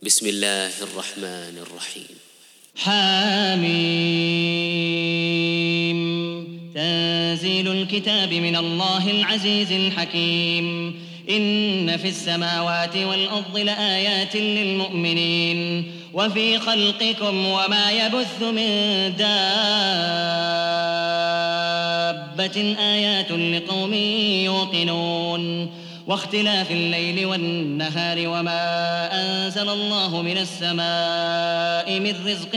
بسم الله الرحمن الرحيم. حاميم. تنزيل الكتاب من الله العزيز الحكيم. إن في السماوات والأرض لآيات للمؤمنين وفي خلقكم وما يبث من دابة آيات لقوم يوقنون. واختلاف الليل والنهار وما أنزل الله من السماء من رزق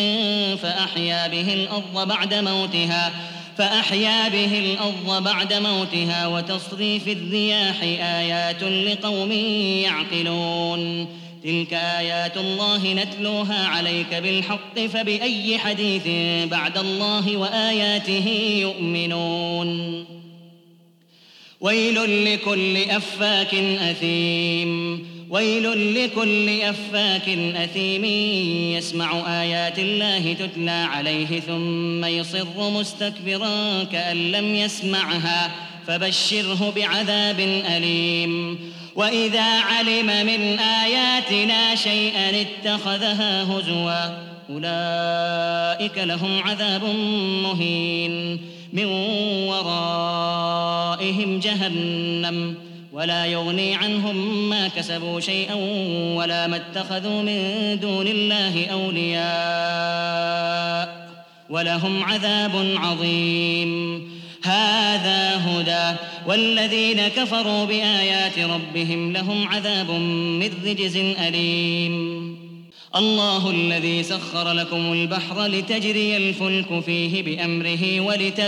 فأحيا به الأرض بعد موتها وتصريف الرياح آيات لقوم يعقلون. تلك آيات الله نتلوها عليك بالحق فبأي حديث بعد الله وآياته يؤمنون. ويل لكل أفاك أثيم يسمع آيات الله تتلى عليه ثم يصر مستكبرا كأن لم يسمعها فبشره بعذاب أليم. وإذا علم من آياتنا شيئا اتخذها هزوا أولئك لهم عذاب مهين من ورائهم جهنم ولا يغني عنهم ما كسبوا شيئا ولا ما اتخذوا من دون الله أولياء ولهم عذاب عظيم. هذا هدى والذين كفروا بآيات ربهم لهم عذاب من رجز أليم. الله الذي سخر لكم البحر لتجري الفلك فيه بأمره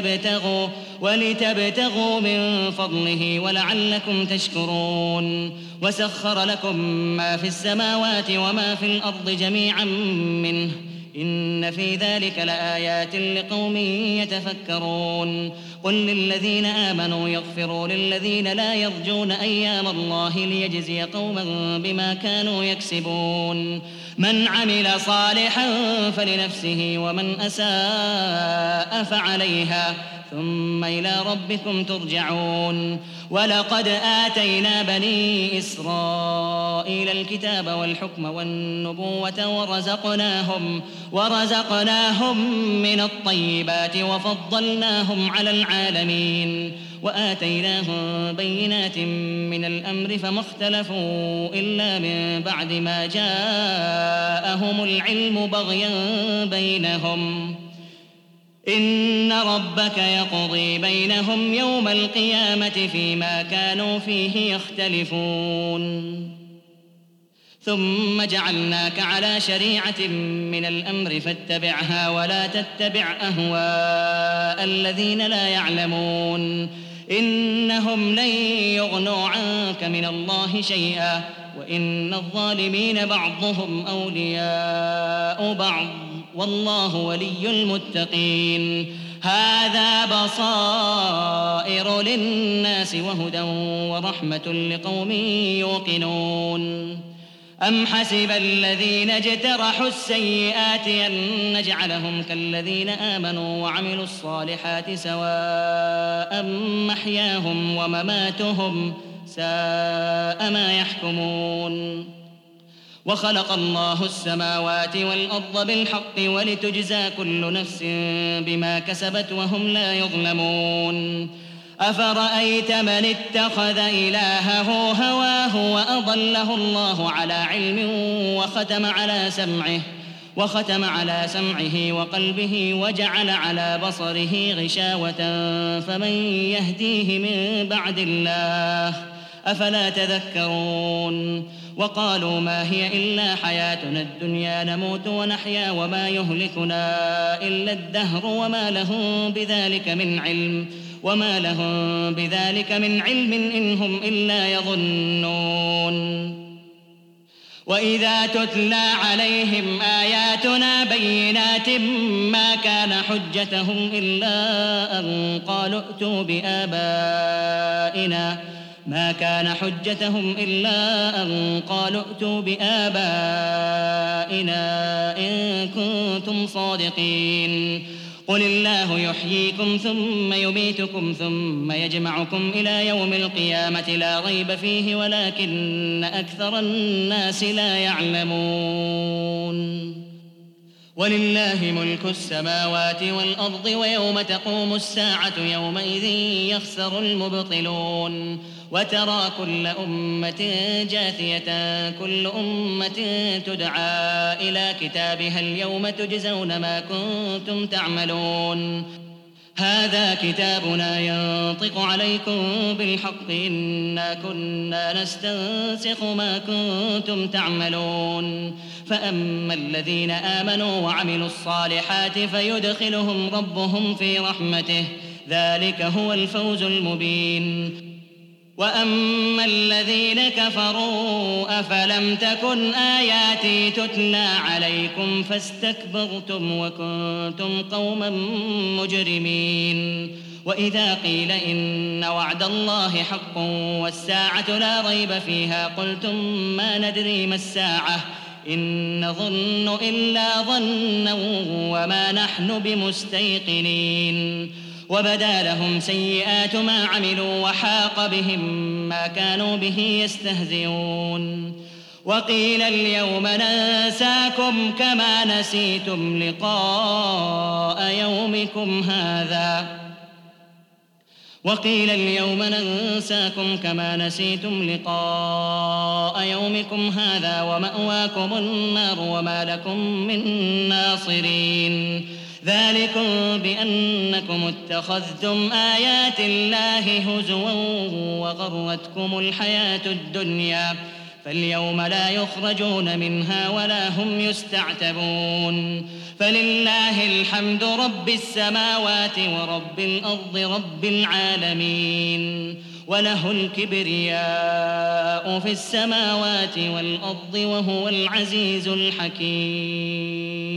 ولتبتغوا من فضله ولعلكم تشكرون. وسخر لكم ما في السماوات وما في الأرض جميعا منه إن في ذلك لآيات لقوم يتفكرون. قل للذين آمنوا يغفروا للذين لا يرجون أيام الله ليجزي قوما بما كانوا يكسبون. من عمل صالحا فلنفسه ومن أساء فعليها ثم إلى ربكم ترجعون. ولقد آتينا بني إسرائيل الكتاب والحكم والنبوة ورزقناهم من الطيبات وفضلناهم على العالمين وآتيناهم بينات من الأمر فما اختلفوا إلا من بعد ما جاءهم العلم بغيا بينهم. إن ربك يقضي بينهم يوم القيامة فيما كانوا فيه يختلفون. ثم جعلناك على شريعة من الأمر فاتبعها ولا تتبع أهواء الذين لا يعلمون. إنهم لن يغنوا عنك من الله شيئا وإن الظالمين بعضهم أولياء بعض والله ولي المتقين. هذا بصائر للناس وهدى ورحمة لقوم يوقنون. أم حسب الذين اجترحوا السيئات أن نجعلهم كالذين آمنوا وعملوا الصالحات سواء محياهم ومماتهم ساء ما يحكمون. وخلق الله السماوات والأرض بالحق ولتجزى كل نفس بما كسبت وهم لا يظلمون. أفرأيت من اتخذ إلهه هواه وأضله الله على علم وختم على سمعه وقلبه وجعل على بصره غشاوة فمن يهديه من بعد الله أفلا تذكرون. وقالوا ما هي إلا حياتنا الدنيا نموت ونحيا وما يهلكنا إلا الدهر وما لهم بذلك من علم إن هم إلا يظنون. وإذا تتلى عليهم آياتنا بينات ما كان حجتهم إلا أن قالوا ائتوا بآبائنا إن كنتم صادقين. قل الله يحييكم ثم يميتكم ثم يجمعكم إلى يوم القيامة لا ريب فيه ولكن أكثر الناس لا يعلمون ولله ملك السماوات والأرض ويوم تقوم الساعة يومئذ يخسر المبطلون وترى كل أمة جاثية كل أمة تدعى إلى كتابها اليوم تجزون ما كنتم تعملون هذا كتابنا ينطق عليكم بالحق إنا كنا نستنسخ ما كنتم تعملون فأما الذين آمنوا وعملوا الصالحات فيدخلهم ربهم في رحمته ذلك هو الفوز المبين وأما الذين كفروا أفلم تكن آياتي تتلى عليكم فاستكبرتم وكنتم قوما مجرمين وإذا قيل إن وعد الله حق والساعة لا ريب فيها قلتم ما ندري ما الساعة إن نظن إلا ظنا وما نحن بمستيقنين وبدا لهم سيئات ما عملوا وحاق بهم ما كانوا به يستهزئون وقيل اليوم ننساكم كما نسيتم لقاء يومكم هذا ومأواكم النار وما لكم من ناصرين ذلكم بأنكم اتخذتم آيات الله هزوا وغرتكم الحياة الدنيا فاليوم لا يخرجون منها ولا هم يستعتبون فلله الحمد رب السماوات ورب الأرض رب العالمين وله الكبرياء في السماوات والأرض وهو العزيز الحكيم